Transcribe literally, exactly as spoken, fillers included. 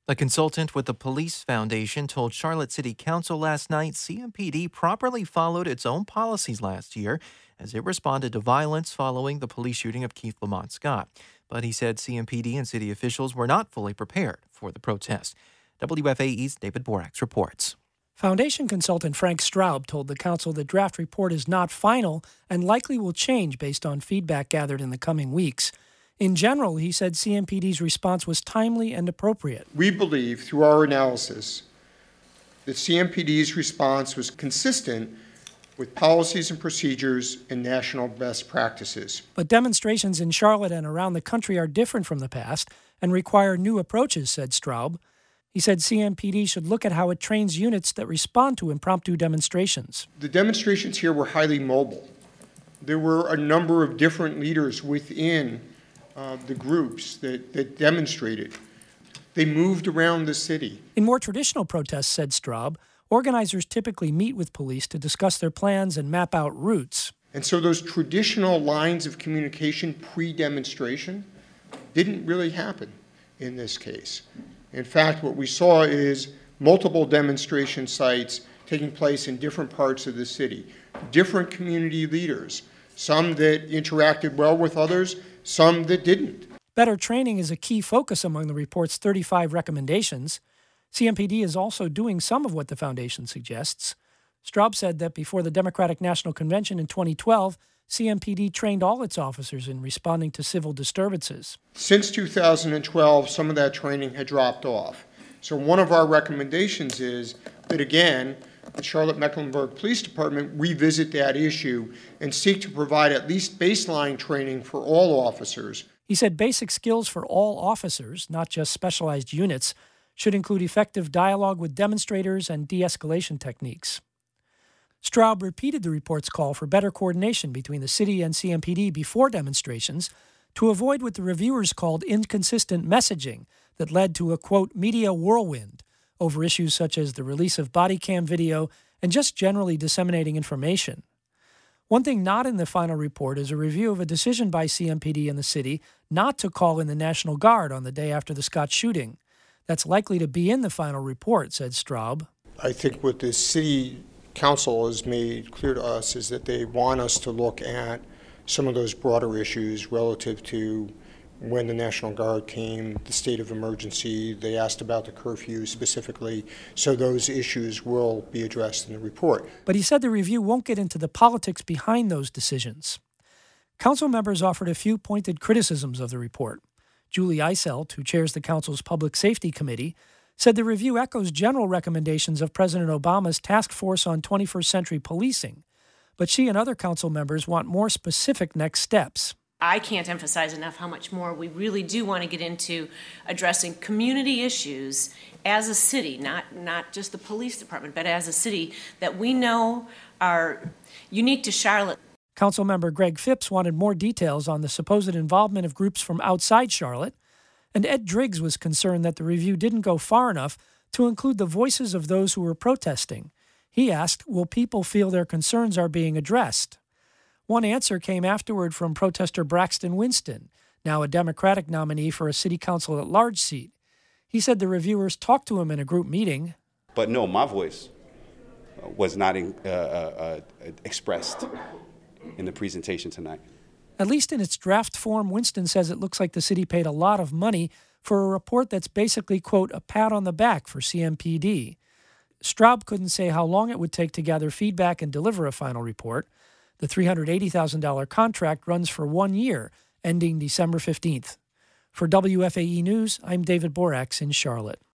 A consultant with the Police Foundation told Charlotte City Council last night C M P D properly followed its own policies last year as it responded to violence following the police shooting of Keith Lamont Scott. But he said C M P D and city officials were not fully prepared for the protest. W F A E's David Borax reports. Foundation consultant Frank Straub told the council the draft report is not final and likely will change based on feedback gathered in the coming weeks. In general, he said C M P D's response was timely and appropriate. We believe, through our analysis, that C M P D's response was consistent with policies and procedures and national best practices. But demonstrations in Charlotte and around the country are different from the past and require new approaches, said Straub. He said C M P D should look at how it trains units that respond to impromptu demonstrations. The demonstrations here were highly mobile. There were a number of different leaders within uh, the groups that, that demonstrated. They moved around the city. In more traditional protests, said Straub, organizers typically meet with police to discuss their plans and map out routes. And so those traditional lines of communication pre-demonstration didn't really happen in this case. In fact, what we saw is multiple demonstration sites taking place in different parts of the city, different community leaders, some that interacted well with others, some that didn't. Better training is a key focus among the report's thirty-five recommendations. C M P D is also doing some of what the foundation suggests. Straub said that before the Democratic National Convention in twenty twelve, C M P D trained all its officers in responding to civil disturbances. Since two thousand twelve, some of that training had dropped off. So one of our recommendations is that, again, the Charlotte-Mecklenburg Police Department revisit that issue and seek to provide at least baseline training for all officers. He said basic skills for all officers, not just specialized units, should include effective dialogue with demonstrators and de-escalation techniques. Straub repeated the report's call for better coordination between the city and C M P D before demonstrations to avoid what the reviewers called inconsistent messaging that led to a, quote, media whirlwind over issues such as the release of body cam video and just generally disseminating information. One thing not in the final report is a review of a decision by C M P D and the city not to call in the National Guard on the day after the Scott shooting. That's likely to be in the final report, said Straub. I think what the city council has made clear to us is that they want us to look at some of those broader issues relative to when the National Guard came, the state of emergency. They asked about the curfew specifically, so those issues will be addressed in the report. But he said the review won't get into the politics behind those decisions. Council members offered a few pointed criticisms of the report. Julie Eiselt, who chairs the council's Public Safety Committee, said the review echoes general recommendations of President Obama's Task Force on twenty-first Century Policing, but she and other council members want more specific next steps. I can't emphasize enough how much more we really do want to get into addressing community issues as a city, not, not just the police department, but as a city that we know are unique to Charlotte. Councilmember Greg Phipps wanted more details on the supposed involvement of groups from outside Charlotte, and Ed Driggs was concerned that the review didn't go far enough to include the voices of those who were protesting. He asked, will people feel their concerns are being addressed? One answer came afterward from protester Braxton Winston, now a Democratic nominee for a city council at large seat. He said the reviewers talked to him in a group meeting. But no, my voice was not in, uh, uh, expressed in the presentation tonight. At least in its draft form, Winston says it looks like the city paid a lot of money for a report that's basically, quote, a pat on the back for C M P D. Straub couldn't say how long it would take to gather feedback and deliver a final report. The three hundred eighty thousand dollars contract runs for one year, ending December fifteenth. For W F A E News, I'm David Borax in Charlotte.